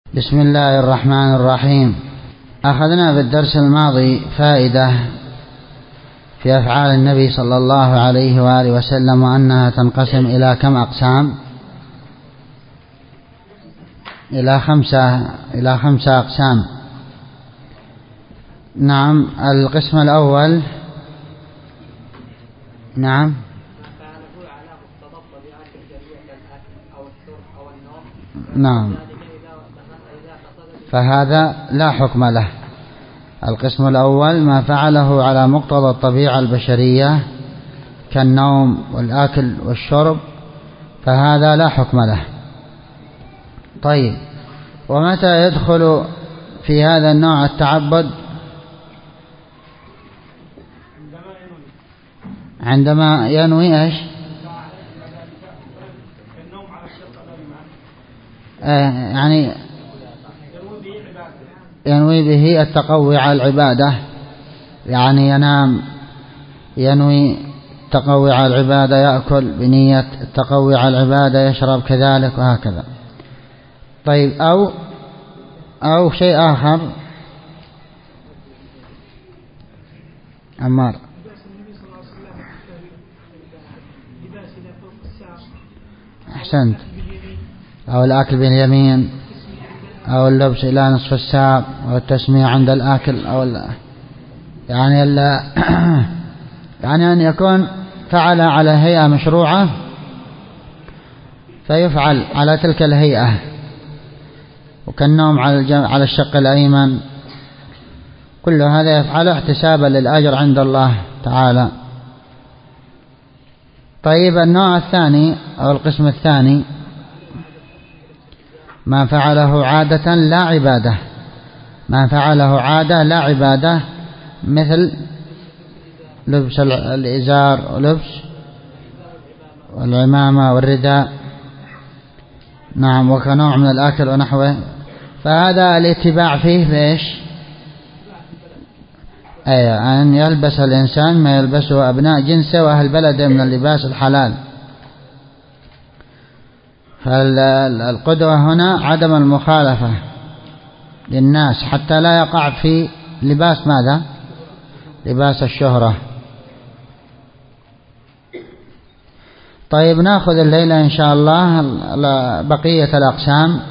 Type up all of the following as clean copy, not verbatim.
بسم الله الرحمن الرحيم. أخذنا في الدرس الماضي فائدة في أفعال النبي صلى الله عليه وآله وسلم، وأنها تنقسم إلى كم أقسام؟ إلى خمسة أقسام. نعم. القسم الأول نعم نعم فهذا لا حكم له. القسم الأول ما فعله على مقتضى الطبيعة البشرية كالنوم والأكل والشرب، فهذا لا حكم له. طيب، ومتى يدخل في هذا النوع التعبد؟ عندما ينوي ايش؟ يعني ينوي به التقوي على العبادة، يعني ينام ينوي التقوي على العبادة، يأكل بنية التقوي على العبادة، يشرب كذلك وهكذا. طيب، أو شيء آخر. عمار. أحسنت. أو الأكل باليمين، أو اللبس إلى نصف الساق، أو التسمية عند الأكل، أو يعني يعني أن يكون فعل على هيئة مشروعة فيفعل على تلك الهيئة، وكالنوم على الشق الأيمن، كل هذا يفعله احتسابا للأجر عند الله تعالى. طيب، النوع الثاني أو القسم الثاني ما فعله عادة لا عبادة، ما فعله عادة لا عبادة، مثل لبس الإزار ولبس والعمامة والرداء، نعم، وكنوع من الأكل ونحوه، فهذا الاتباع فيه ليش؟ أن يلبس الإنسان ما يلبسه أبناء جنسه وأهل بلده من اللباس الحلال. فالقدوة هنا عدم المخالفة للناس حتى لا يقع في لباس ماذا؟ لباس الشهرة. طيب، نأخذ الليلة إن شاء الله بقية الأقسام.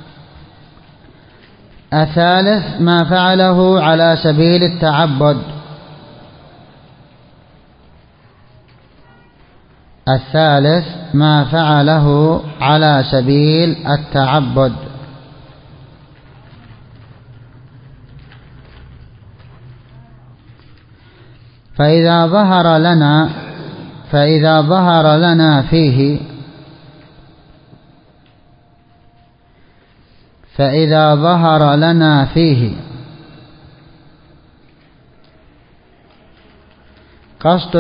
الثالث ما فعله على سبيل التعبد. الثالث ما فعله على سبيل التعبد. فإذا ظهر لنا فيه قصد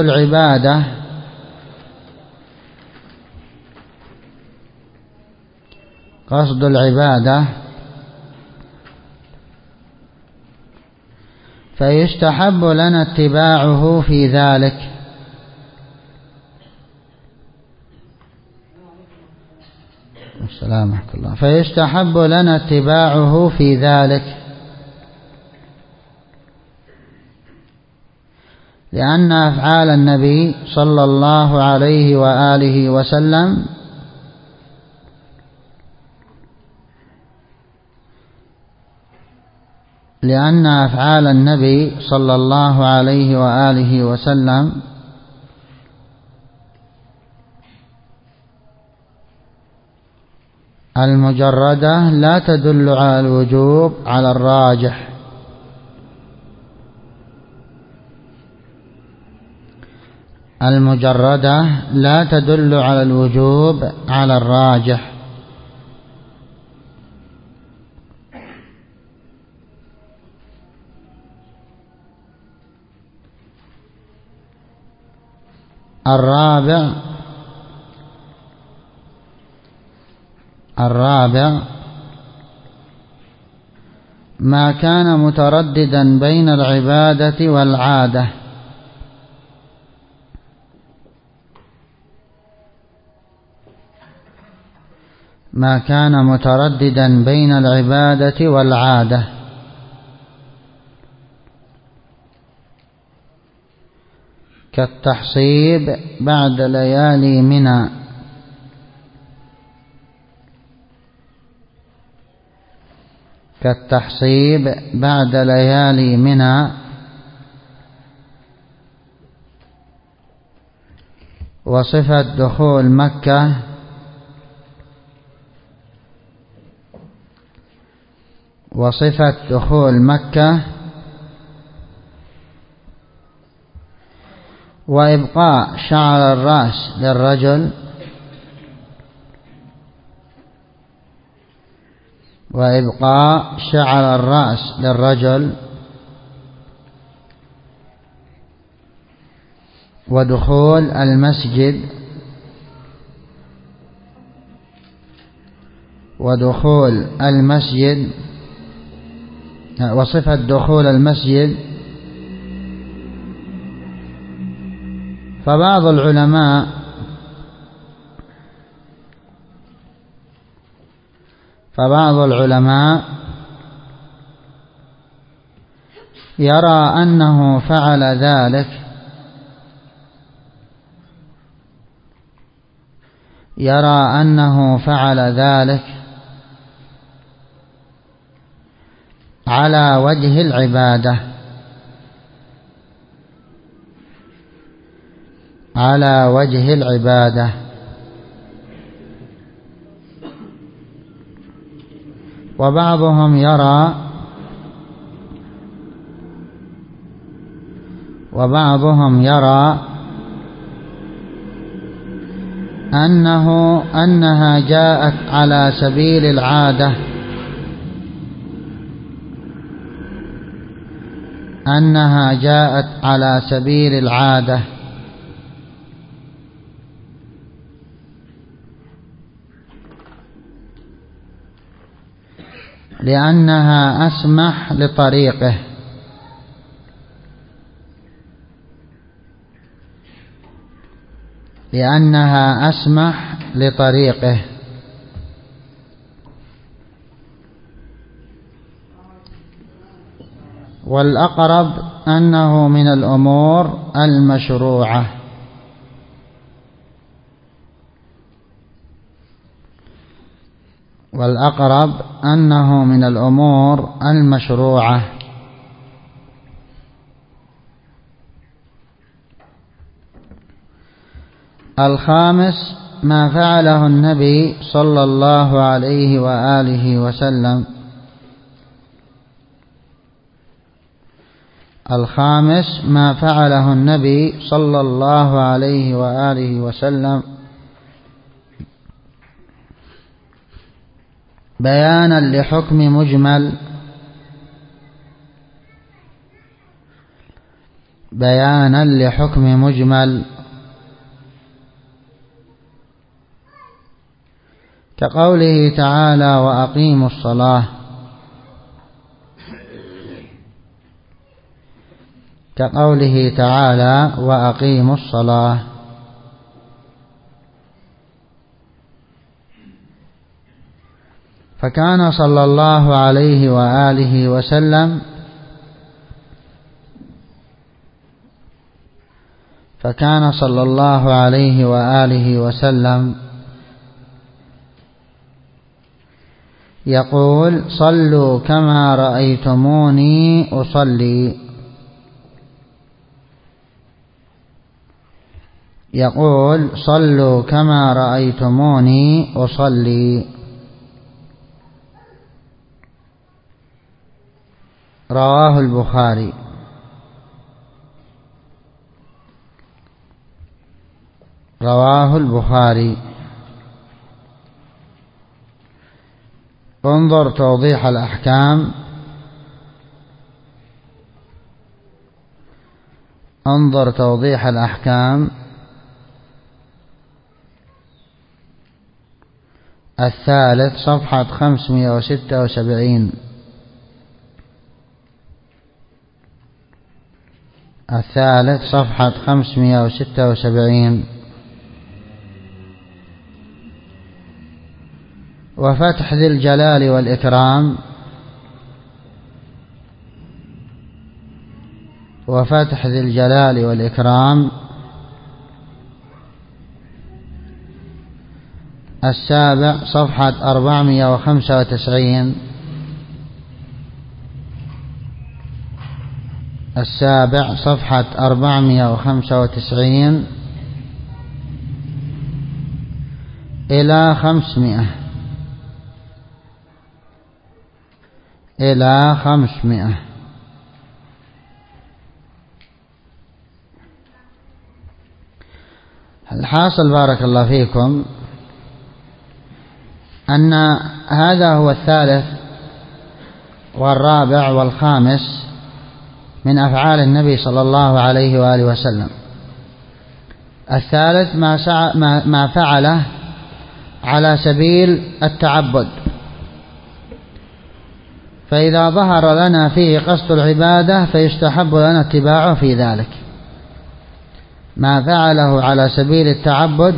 العبادة فيستحب لنا اتباعه في ذلك. السلام ورحمة الله. فيستحب لنا اتباعه في ذلك، لأن أفعال النبي صلى الله عليه وآله وسلم المجردة لا تدل على الوجوب على الراجح. المجردة لا تدل على الوجوب على الراجح. الرابع ما كان مترددا بين العبادة والعادة. ما كان مترددا بين العبادة والعادة، كالتحصيب بعد ليالي منى، كالتحصيب بعد ليالي منى، وصفة دخول مكة، وصفة دخول مكة، وإبقاء شعر الرأس للرجل، وإبقاء شعر الرأس للرجل، ودخول المسجد، ودخول المسجد، وصفة دخول المسجد. فبعض العلماء يرى أنه فعل ذلك، يرى أنه فعل ذلك على وجه العبادة، على وجه العبادة. وبعضهم يرى أنها جاءت على سبيل العادة، أنها جاءت على سبيل العادة، لأنها أسمح لطريقه، لأنها أسمح لطريقه. والأقرب أنه من الأمور المشروعة، والأقرب أنه من الأمور المشروعة. الخامس ما فعله النبي صلى الله عليه وآله وسلم. الخامس ما فعله النبي صلى الله عليه وآله وسلم بيانا لحكم مجمل، بيانا لحكم مجمل، كقوله تعالى وأقيموا الصلاة، كقوله تعالى وأقيموا الصلاة. فكان صلى الله عليه وآله وسلم فكان صلى الله عليه وآله وسلم يقول صلوا كما رأيتموني أصلي، يقول صلوا كما رأيتموني أصلي. رواه البخاري. رواه البخاري. انظر توضيح الأحكام، انظر توضيح الأحكام الثالث صفحة 576. الثالث صفحة 576. وفتح ذي الجلال والإكرام، وفتح ذي الجلال والإكرام. السابع صفحة 495. السابع صفحة 495 إلى 500. إلى 500. الحاصل بارك الله فيكم أن هذا هو الثالث والرابع والخامس من أفعال النبي صلى الله عليه وآله وسلم. الثالث ما فعله على سبيل التعبد، فإذا ظهر لنا فيه قصد العبادة فيستحب لنا اتباعه في ذلك. ما فعله على سبيل التعبد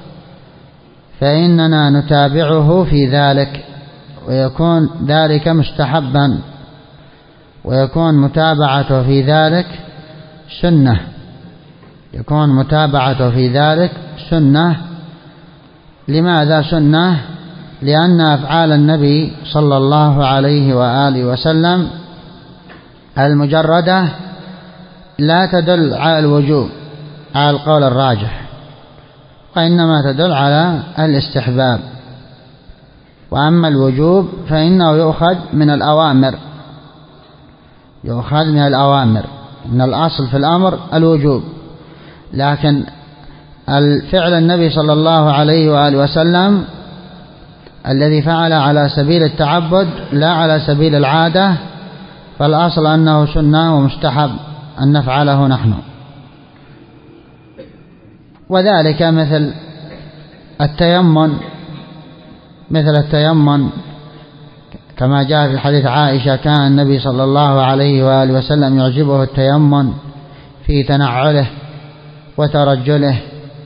فإننا نتابعه في ذلك، ويكون ذلك مستحبا، ويكون متابعته في ذلك سنة. يكون متابعته في ذلك سنة. لماذا سنة؟ لأن أفعال النبي صلى الله عليه وآله وسلم المجردة لا تدل على الوجوب على القول الراجح، وإنما تدل على الاستحباب. وأما الوجوب فإنه يؤخذ من الأوامر، يؤخذ من الأوامر، إن الأصل في الأمر الوجوب. لكن الفعل النبي صلى الله عليه وآله وسلم الذي فعل على سبيل التعبد لا على سبيل العادة، فالأصل أنه سنة ومستحب أن نفعله نحن. وذلك مثل التيمم كما جاء في حديث عائشة: كان النبي صلى الله عليه وآله وسلم يعجبه التيمم في تنعله وترجله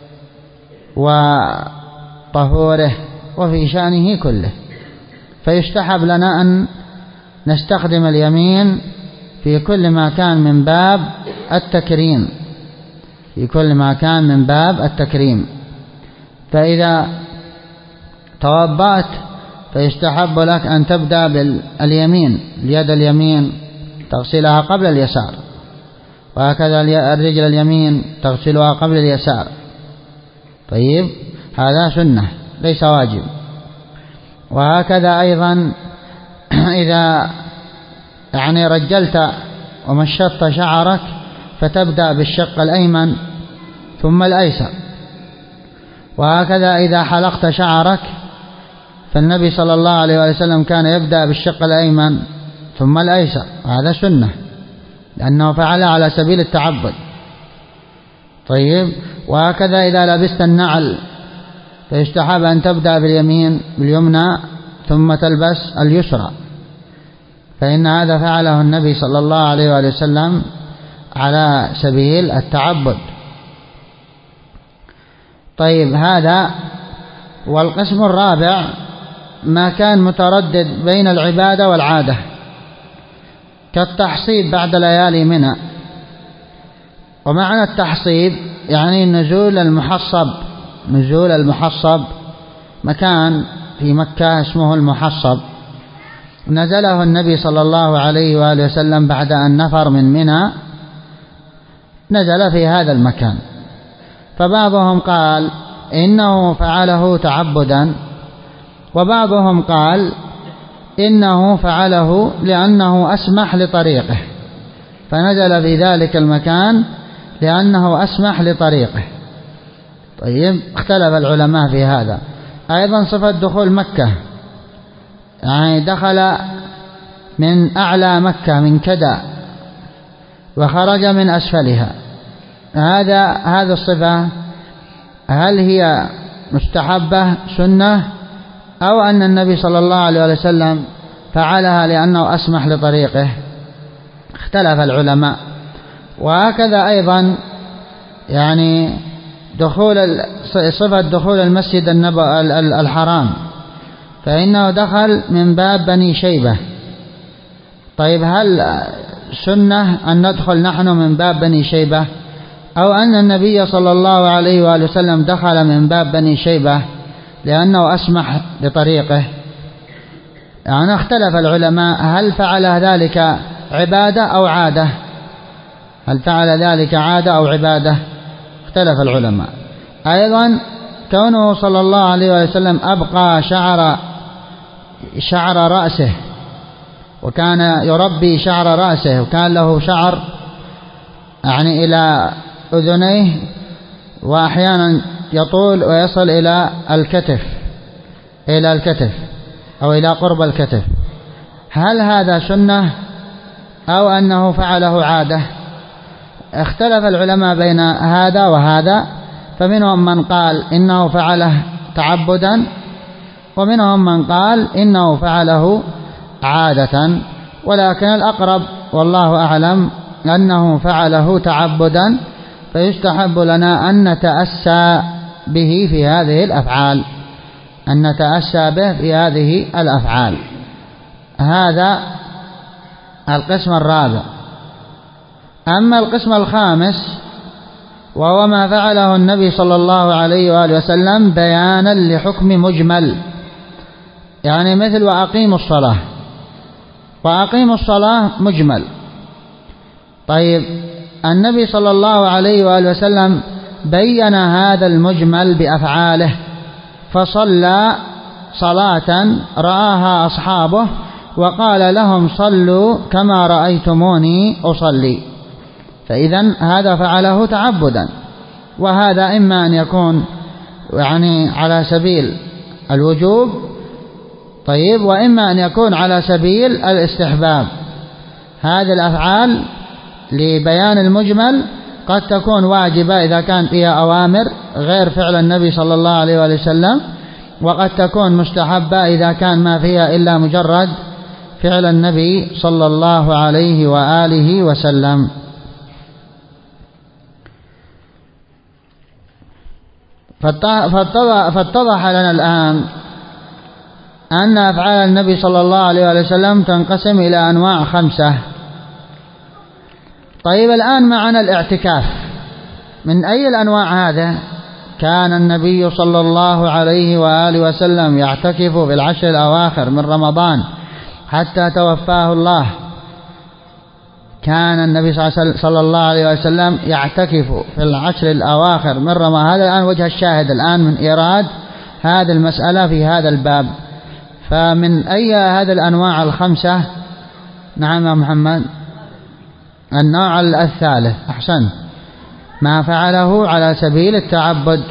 وطهوره وفي شأنه كله. فيستحب لنا أن نستخدم اليمين في كل ما كان من باب التكريم، في كل ما كان من باب التكريم. فإذا توضأت فيستحب لك أن تبدأ باليمين، اليد اليمين تغسلها قبل اليسار، وهكذا الرجل اليمين تغسلها قبل اليسار. طيب، هذا سنة ليس واجب. وهكذا أيضا إذا رجلت ومشطت شعرك فتبدأ بالشق الأيمن ثم الأيسر. وهكذا إذا حلقت شعرك فالنبي صلى الله عليه وسلم كان يبدأ بالشق الأيمن ثم الأيسر، هذا سنة لأنه فعل على سبيل التعبد. طيب، وهكذا إذا لبست النعل فيستحب أن تبدأ باليمنى ثم تلبس اليسرى، فإن هذا فعله النبي صلى الله عليه وسلم على سبيل التعبد. طيب، هذا. والقسم الرابع ما كان متردد بين العبادة والعادة، كالتحصيب بعد ليالي منى. ومعنى التحصيب يعني نزول المحصب، مكان في مكة اسمه المحصب، نزله النبي صلى الله عليه وآله وسلم بعد أن نفر من منى، نزل في هذا المكان. فبعضهم قال إنه فعله تعبدا، وبعضهم قال إنه فعله لأنه أسمح لطريقه، فنزل في ذلك المكان لأنه أسمح لطريقه. طيب، اختلف العلماء في هذا. أيضا صفة دخول مكة، يعني دخل من أعلى مكة من كدا وخرج من أسفلها، هذا الصفة هل هي مستحبة سنة، أو أن النبي صلى الله عليه وسلم فعلها لأنه أسمح لطريقه؟ اختلف العلماء. وهكذا أيضا صفة دخول المسجد الحرام، فإنه دخل من باب بني شيبة. طيب هل سنة أن ندخل نحن من باب بني شيبة، أو أن النبي صلى الله عليه وآله وسلم دخل من باب بني شيبة لأنه أسمح بطريقه؟ يعني اختلف العلماء هل فعل ذلك عبادة أو عادة، هل فعل ذلك عادة أو عبادة؟ اختلف العلماء. أيضا كونه صلى الله عليه وسلم أبقى شعر رأسه، وكان يربي شعر رأسه، وكان له شعر يعني إلى أذنيه، وأحيانا يطول ويصل إلى الكتف أو إلى قرب الكتف. هل هذا سنة أو أنه فعله عادة؟ اختلف العلماء بين هذا وهذا، فمنهم من قال إنه فعله تعبدا، ومنهم من قال إنه فعله عادة، ولكن الأقرب والله أعلم أنه فعله تعبدا، فيستحب لنا أن نتأسى به في هذه الأفعال، أن نتأسى به في هذه الأفعال. هذا القسم الرابع. أما القسم الخامس وهو ما فعله النبي صلى الله عليه وآله وسلم بيانا لحكم مجمل، يعني مثل وأقيموا الصلاة، وأقيموا الصلاة مجمل. طيب النبي صلى الله عليه وآله وسلم بين هذا المجمل بأفعاله، فصلى صلاة رآها أصحابه وقال لهم صلوا كما رأيتموني أصلي، فإذا هذا فعله تعبدا، وهذا إما أن يكون يعني على سبيل الوجوب، طيب، وإما أن يكون على سبيل الاستحباب. هذه الأفعال لبيان المجمل قد تكون واجبة إذا كان فيها أوامر غير فعل النبي صلى الله عليه وسلم، وقد تكون مستحبة إذا كان ما فيها إلا مجرد فعل النبي صلى الله عليه وآله وسلم. فاتضح لنا الآن أن أفعال النبي صلى الله عليه وسلم تنقسم إلى أنواع 5. طيب الآن معنا الاعتكاف، من أي الأنواع هذا؟ كان النبي صلى الله عليه وآله وسلم يعتكف في العشر الأواخر من رمضان حتى توفاه الله. كان النبي صلى الله عليه وسلم يعتكف في العشر الأواخر من رمضان. هذا الآن وجه الشاهد الآن من إيراد هذه المسألة في هذا الباب. فمن أي هذه الأنواع 5؟ نعم يا محمد، النوع الثالث، أحسن، ما فعله على سبيل التعبد،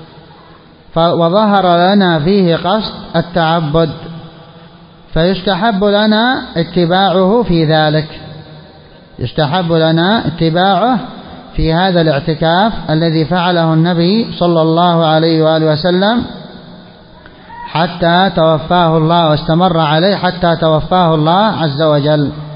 وظهر لنا فيه قصد التعبد، فيستحب لنا اتباعه في ذلك، يستحب لنا اتباعه في هذا الاعتكاف الذي فعله النبي صلى الله عليه وآله وسلم حتى توفاه الله، واستمر عليه حتى توفاه الله عز وجل.